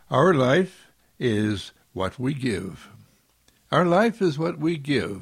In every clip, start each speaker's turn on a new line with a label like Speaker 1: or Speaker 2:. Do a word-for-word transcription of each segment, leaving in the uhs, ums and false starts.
Speaker 1: Our life is what we give. Our life is what we give.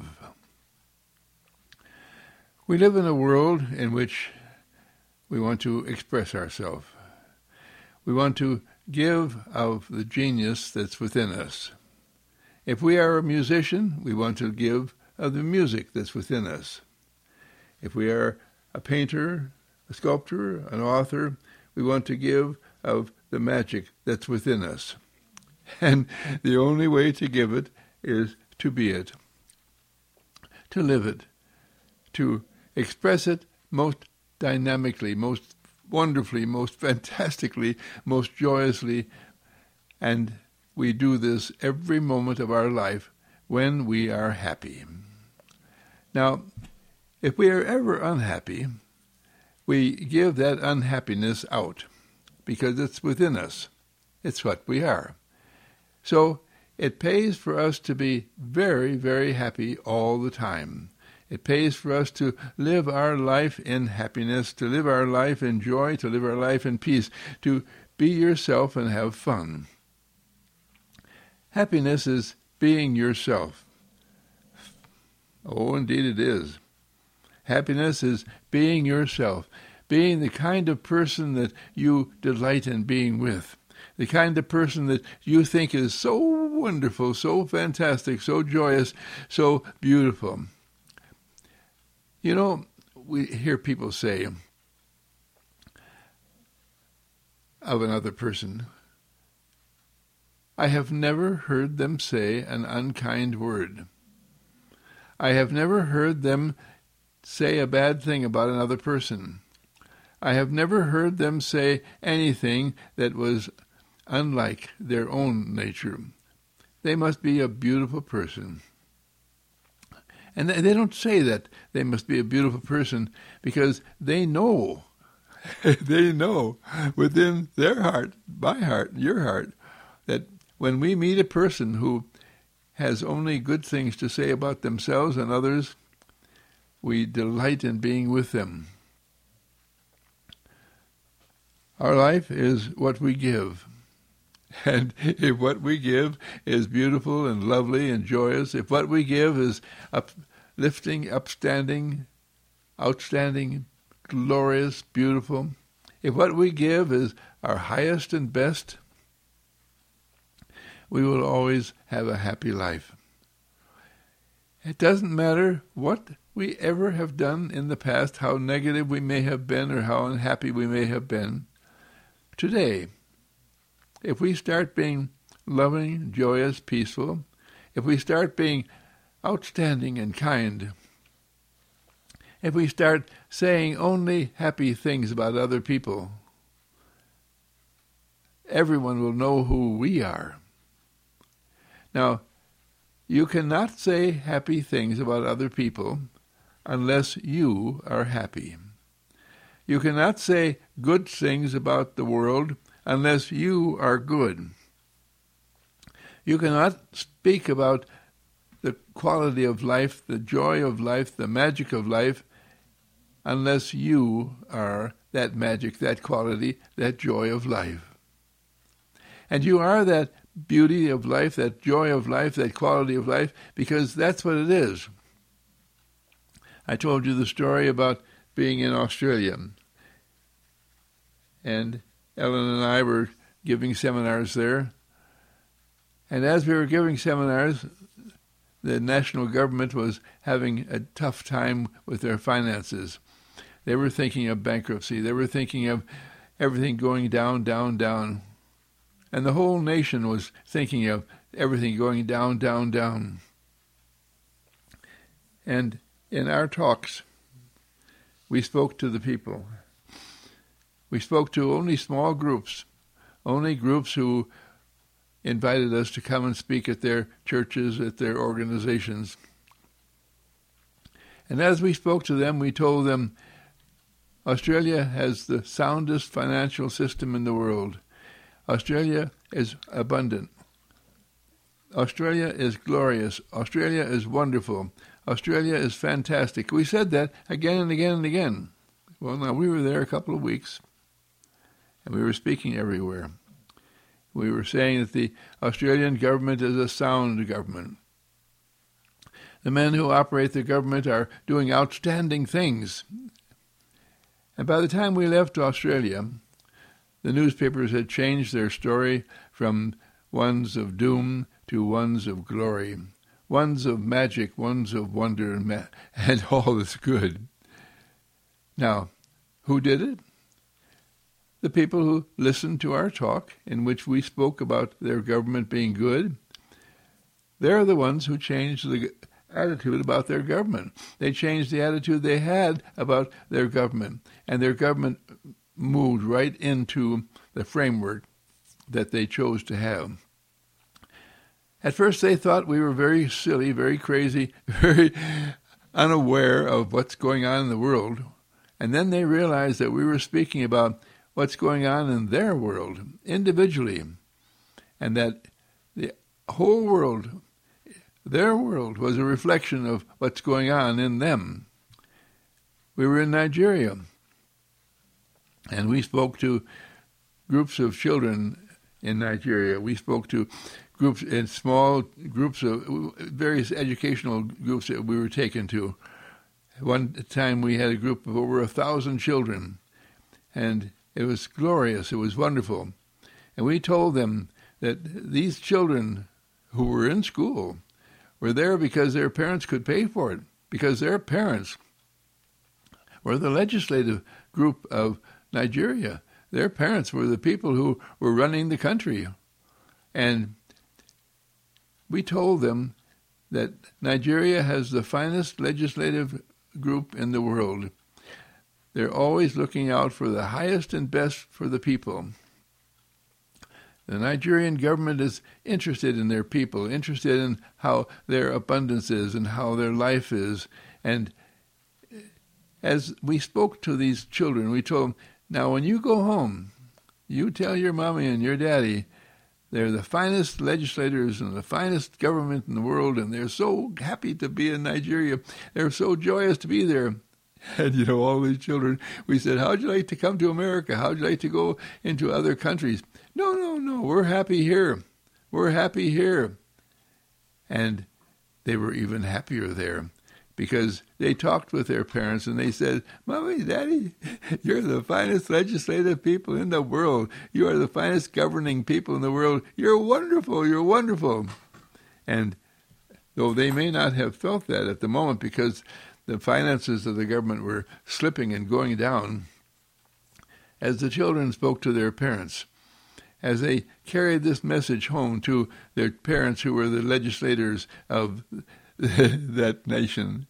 Speaker 1: We live in a world in which we want to express ourselves. We want to give of the genius that's within us. If we are a musician, we want to give of the music that's within us. If we are a painter, a sculptor, an author, we want to give of the magic that's within us. And the only way to give it is to be it, to live it, to express it most dynamically, most wonderfully, most fantastically, most joyously. And we do this every moment of our life when we are happy. Now, if we are ever unhappy, we give that unhappiness out because it's within us. It's what we are. So it pays for us to be very, very happy all the time. It pays for us to live our life in happiness, to live our life in joy, to live our life in peace, to be yourself and have fun. Happiness is being yourself. Oh, indeed it is. Happiness is being yourself, being the kind of person that you delight in being with, the kind of person that you think is so wonderful, so fantastic, so joyous, so beautiful. You know, we hear people say of another person, I have never heard them say an unkind word. I have never heard them say a bad thing about another person. I have never heard them say anything that was unlike their own nature. They must be a beautiful person. And they don't say that they must be a beautiful person because they know, they know within their heart, my heart, your heart, that when we meet a person who has only good things to say about themselves and others, we delight in being with them. Our life is what we give. And if what we give is beautiful and lovely and joyous, if what we give is uplifting, upstanding, outstanding, glorious, beautiful, if what we give is our highest and best, we will always have a happy life. It doesn't matter what we ever have done in the past, how negative we may have been or how unhappy we may have been. Today, if we start being loving, joyous, peaceful, if we start being outstanding and kind, if we start saying only happy things about other people, everyone will know who we are. Now, you cannot say happy things about other people unless you are happy. You cannot say good things about the world unless you are good. You cannot speak about the quality of life, the joy of life, the magic of life, unless you are that magic, that quality, that joy of life. And you are that beauty of life, that joy of life, that quality of life, because that's what it is. I told you the story about being in Australia. And Ellen and I were giving seminars there. And as we were giving seminars, the national government was having a tough time with their finances. They were thinking of bankruptcy. They were thinking of everything going down, down, down. And the whole nation was thinking of everything going down, down, down. And in our talks, we spoke to the people. We spoke to only small groups, only groups who invited us to come and speak at their churches, at their organizations. And as we spoke to them, we told them, Australia has the soundest financial system in the world. Australia is abundant. Australia is glorious. Australia is wonderful. Australia is fantastic. We said that again and again and again. Well, now, we were there a couple of weeks, and we were speaking everywhere. We were saying that the Australian government is a sound government. The men who operate the government are doing outstanding things. And by the time we left Australia, the newspapers had changed their story from ones of doom to ones of glory, ones of magic, ones of wonder, and, ma- and all is good. Now, who did it? The people who listened to our talk, in which we spoke about their government being good. They're the ones who changed the attitude about their government. They changed the attitude they had about their government, and their government moved right into the framework that they chose to have. At first they thought we were very silly, very crazy, very unaware of what's going on in the world, and then they realized that we were speaking about what's going on in their world, individually, and that the whole world, their world, was a reflection of what's going on in them. We were in Nigeria, and we spoke to groups of children in Nigeria. We spoke to groups in small groups of various educational groups that we were taken to. One time we had a group of over a thousand children, and it was glorious. It was wonderful. And we told them that these children who were in school were there because their parents could pay for it, because their parents were the legislative group of Nigeria. Their parents were the people who were running the country. And we told them that Nigeria has the finest legislative group in the world. They're always looking out for the highest and best for the people. The Nigerian government is interested in their people, interested in how their abundance is and how their life is. And as we spoke to these children, we told them, now when you go home, you tell your mommy and your daddy they're the finest legislators and the finest government in the world, and they're so happy to be in Nigeria. They're so joyous to be there. And, you know, all these children, we said, how'd you like to come to America? How'd you like to go into other countries? No, no, no, we're happy here. We're happy here. And they were even happier there because they talked with their parents and they said, Mommy, Daddy, you're the finest legislative people in the world. You are the finest governing people in the world. You're wonderful. You're wonderful. And though they may not have felt that at the moment because the finances of the government were slipping and going down, as the children spoke to their parents, as they carried this message home to their parents who were the legislators of that nation,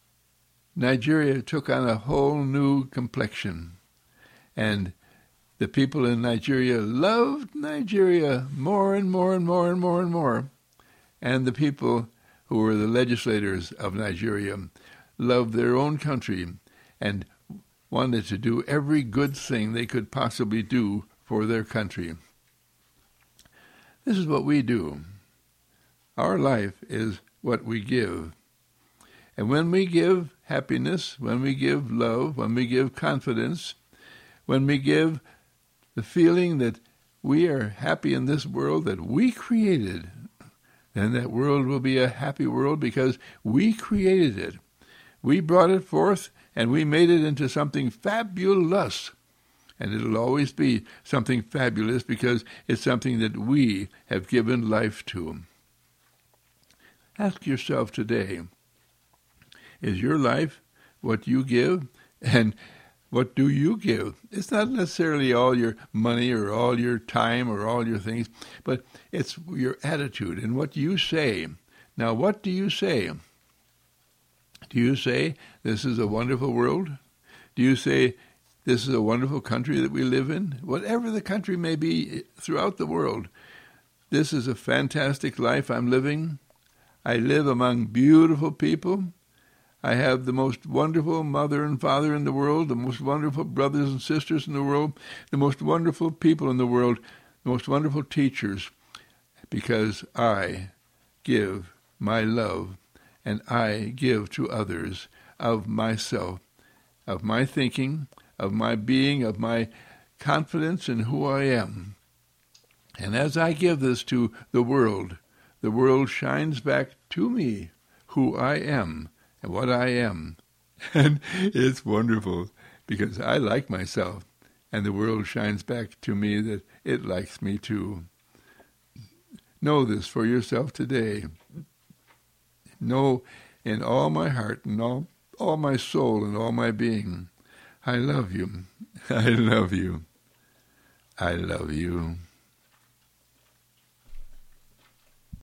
Speaker 1: Nigeria took on a whole new complexion. And the people in Nigeria loved Nigeria more and more and more and more and more. And the people who were the legislators of Nigeria loved their own country and wanted to do every good thing they could possibly do for their country. This is what we do. Our life is what we give. And when we give happiness, when we give love, when we give confidence, when we give the feeling that we are happy in this world that we created, then that world will be a happy world because we created it. We brought it forth and we made it into something fabulous. And it'll always be something fabulous because it's something that we have given life to. Ask yourself today, is your life what you give? And what do you give? It's not necessarily all your money or all your time or all your things, but it's your attitude and what you say. Now, what do you say? Do you say, this is a wonderful world? Do you say, this is a wonderful country that we live in? Whatever the country may be throughout the world, this is a fantastic life I'm living. I live among beautiful people. I have the most wonderful mother and father in the world, the most wonderful brothers and sisters in the world, the most wonderful people in the world, the most wonderful teachers, because I give my love and I give to others of myself, of my thinking, of my being, of my confidence in who I am. And as I give this to the world, the world shines back to me who I am and what I am. And it's wonderful because I like myself, and the world shines back to me that it likes me too. Know this for yourself today. Know in all my heart and all, all my soul and all my being, I love you. I love you. I love you.